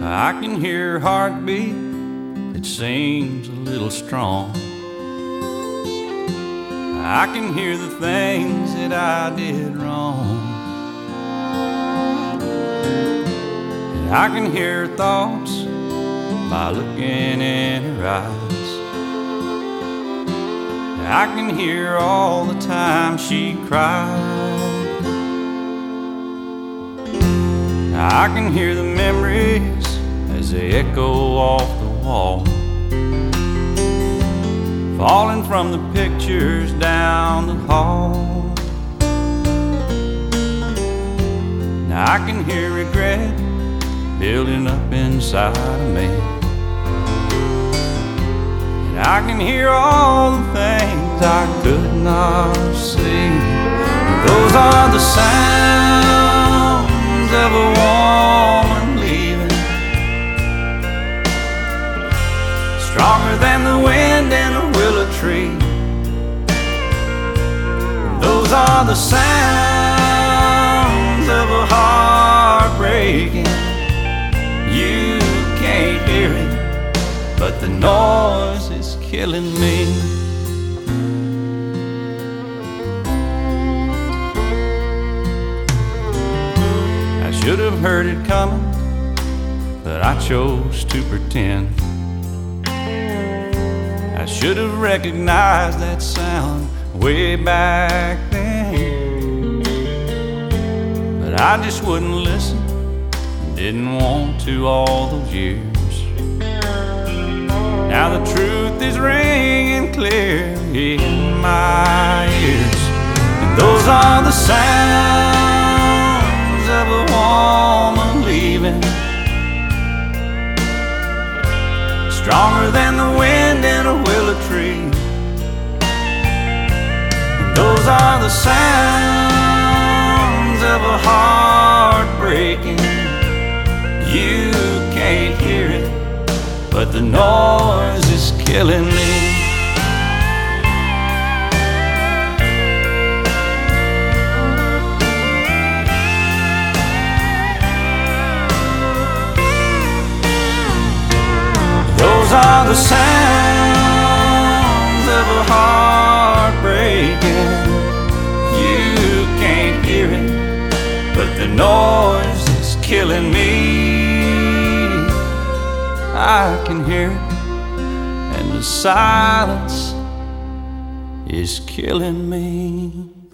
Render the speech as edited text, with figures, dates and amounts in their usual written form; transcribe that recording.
I can hear her heartbeat, it seems a little strong. I can hear the things that I did wrong, and I can hear her thoughts by looking in her eyes. I can hear all the time she cried. I can hear the memories as they echo off the wall, falling from the pictures down the hall. Now I can hear regret building up inside of me, and I can hear all the things I could not see. Those are the sounds of a woman leaving, stronger than the wind in a willow tree. Those are the sounds of a heart breaking. You can't hear it, but the noise is killing me. I should have heard it coming, but I chose to pretend. I should have recognized that sound way back then, but I just wouldn't listen, didn't want to all those years. Now the truth is ringing clear in my ears, and those are the sounds of a woman leaving, stronger than the wind in a willow tree. And those are the sounds of a heart breaking. You can't hear it, but the noise is killing me. Those are the sounds of a heart breaking. You can't hear it, but the noise is killing me. I can hear it, and the silence is killing me.